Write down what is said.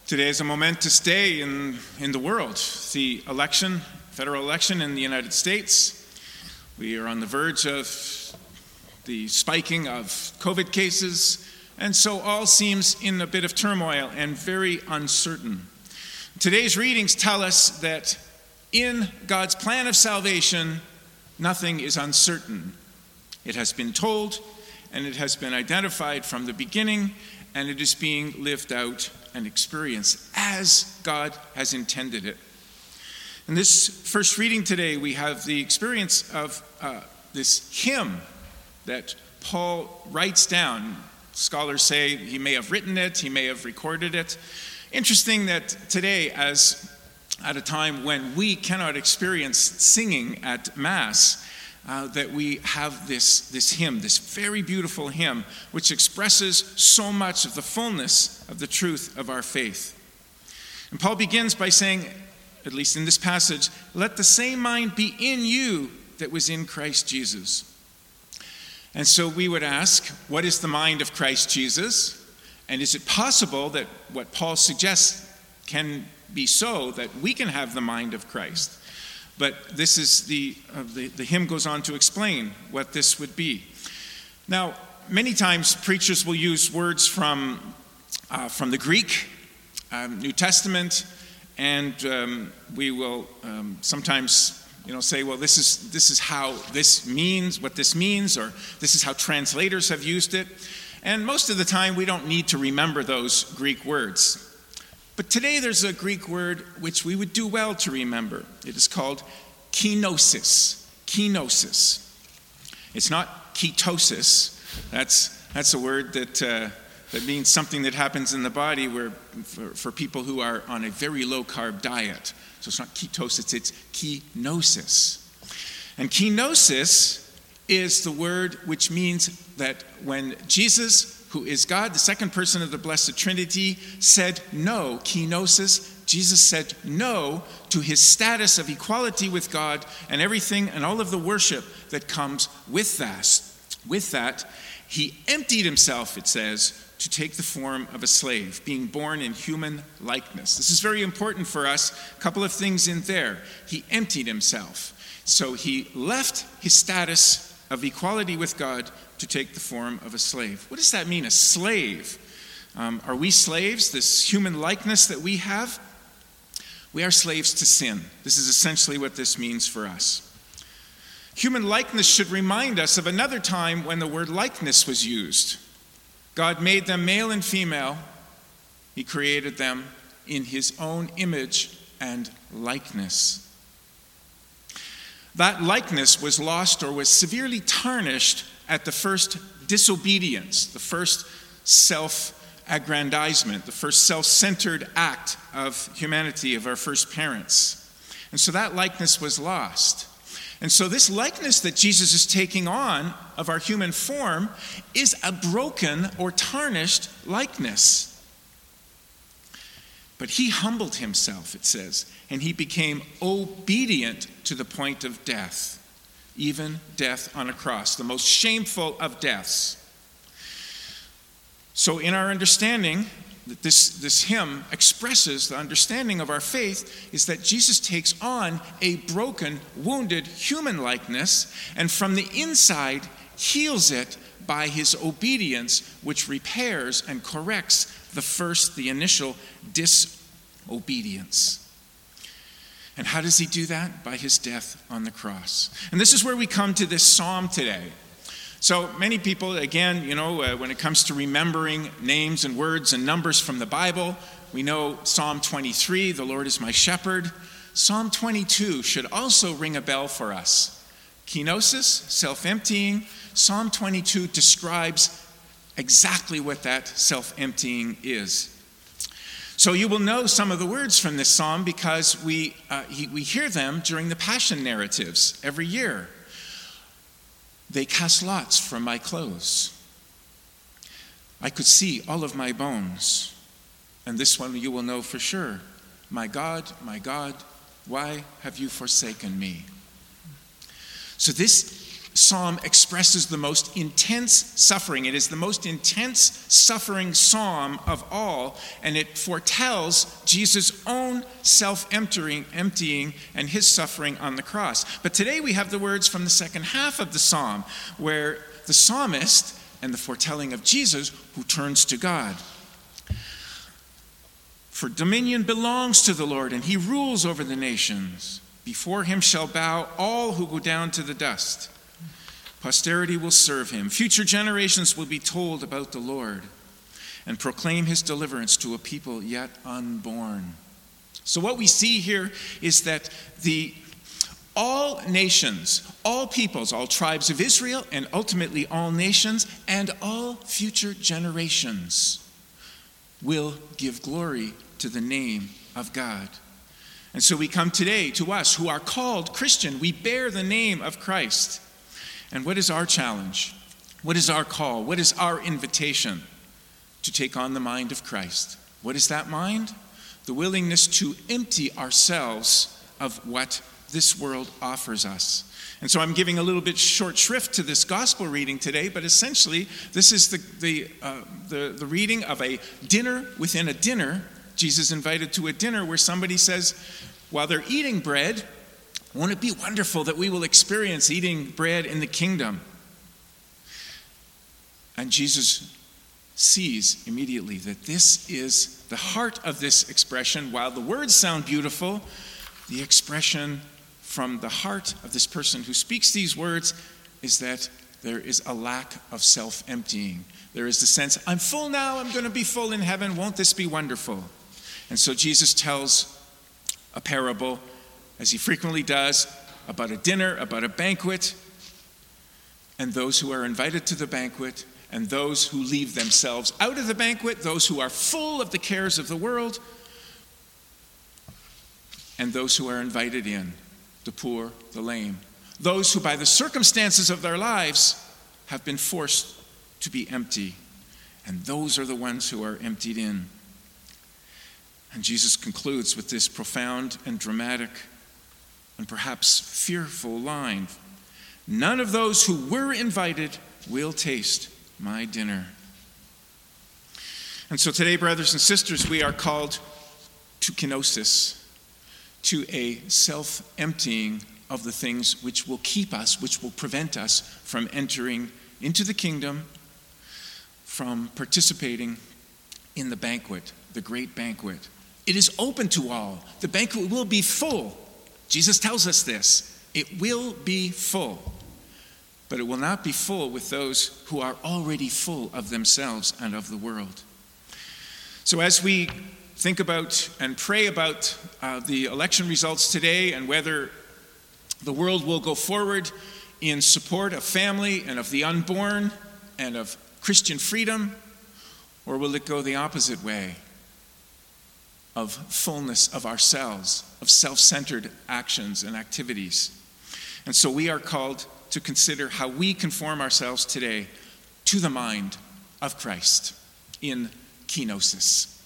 Today is a momentous day in the world. The election, federal election in the United States. We are on the verge of the spiking of COVID cases, and so all seems in a bit of turmoil and very uncertain. Today's readings tell us that in God's plan of salvation, nothing is uncertain. It has been told, and it has been identified from the beginning, and it is being lived out and experienced as God has intended it. In this first reading today, we have the experience of this hymn that Paul writes down. Scholars say he may have written it, he may have recorded it. Interesting that today, as at a time when we cannot experience singing at Mass, that we have this hymn, this very beautiful hymn, which expresses so much of the fullness of the truth of our faith. And Paul begins by saying, at least in this passage, "Let the same mind be in you that was in Christ Jesus." And so we would ask, what is the mind of Christ Jesus? And is it possible that what Paul suggests can be so, that we can have the mind of Christ? But this is the hymn goes on to explain what this would be. Now, many times preachers will use words from the Greek, New Testament, and we will sometimes say, well, this is how this means, what this means, or this is how translators have used it. And most of the time, we don't need to remember those Greek words. But today there's a Greek word which we would do well to remember. It is called kenosis. Kenosis. It's not ketosis. That's a word that means something that happens in the body where for people who are on a very low-carb diet. So it's not ketosis, it's kenosis. And kenosis is the word which means that when Jesus, who is God, the second person of the Blessed Trinity, said no, kenosis, Jesus said no to his status of equality with God and everything and all of the worship that comes with that. With that, he emptied himself, it says, to take the form of a slave, being born in human likeness. This is very important for us. A couple of things in there. He emptied himself. So he left his status of equality with God to take the form of a slave. What does that mean, a slave? Are we slaves, this human likeness that we have? We are slaves to sin. This is essentially what this means for us. Human likeness should remind us of another time when the word likeness was used. God made them male and female. He created them in his own image and likeness. That likeness was lost or was severely tarnished at the first disobedience, the first self-aggrandizement, the first self-centered act of humanity of our first parents. And so that likeness was lost. And so this likeness that Jesus is taking on of our human form is a broken or tarnished likeness. But he humbled himself, it says, and he became obedient to the point of death, even death on a cross, the most shameful of deaths. So in our understanding, that this hymn expresses the understanding of our faith is that Jesus takes on a broken, wounded human likeness, and from the inside heals it by his obedience, which repairs and corrects the initial disobedience. And how does he do that? By his death on the cross. And this is where we come to this psalm today. So many people, again, when it comes to remembering names and words and numbers from the Bible, we know Psalm 23, the Lord is my shepherd. Psalm 22 should also ring a bell for us. Kenosis, self-emptying. Psalm 22 describes exactly what that self-emptying is. So you will know some of the words from this psalm because we hear them during the Passion narratives every year. They cast lots for my clothes. I could see all of my bones. And this one you will know for sure. My God, why have you forsaken me? So this psalm expresses the most intense suffering. It is the most intense suffering psalm of all, and it foretells Jesus' own self-emptying and his suffering on the cross. But today we have the words from the second half of the psalm, where the psalmist and the foretelling of Jesus who turns to God. For dominion belongs to the Lord, and he rules over the nations. Before him shall bow all who go down to the dust. Posterity will serve him. Future generations will be told about the Lord and proclaim his deliverance to a people yet unborn. So what we see here is that all nations, all peoples, all tribes of Israel, and ultimately all nations and all future generations will give glory to the name of God. And so we come today to us who are called Christian. We bear the name of Christ. And what is our challenge? What is our call? What is our invitation? To take on the mind of Christ. What is that mind? The willingness to empty ourselves of what this world offers us. And so I'm giving a little bit short shrift to this gospel reading today, but essentially this is the reading of a dinner within a dinner. Jesus invited to a dinner where somebody says, while they're eating bread, won't it be wonderful that we will experience eating bread in the kingdom? And Jesus sees immediately that this is the heart of this expression. While the words sound beautiful, the expression from the heart of this person who speaks these words is that there is a lack of self-emptying. There is the sense, I'm full now, I'm going to be full in heaven, won't this be wonderful? And so Jesus tells a parable, as he frequently does, about a dinner, about a banquet, and those who are invited to the banquet, and those who leave themselves out of the banquet, those who are full of the cares of the world, and those who are invited in, the poor, the lame, those who by the circumstances of their lives have been forced to be empty, and those are the ones who are emptied in. And Jesus concludes with this profound and dramatic and perhaps fearful line. None of those who were invited will taste my dinner. And so today, brothers and sisters, we are called to kenosis, to a self-emptying of the things which will keep us, which will prevent us from entering into the kingdom, from participating in the banquet, the great banquet. It is open to all. The banquet will be full. Jesus tells us this. It will be full. But it will not be full with those who are already full of themselves and of the world. So as we think about and pray about the election results today and whether the world will go forward in support of family and of the unborn and of Christian freedom, or will it go the opposite way? Of fullness of ourselves, of self-centered actions and activities. And so we are called to consider how we conform ourselves today to the mind of Christ in kenosis.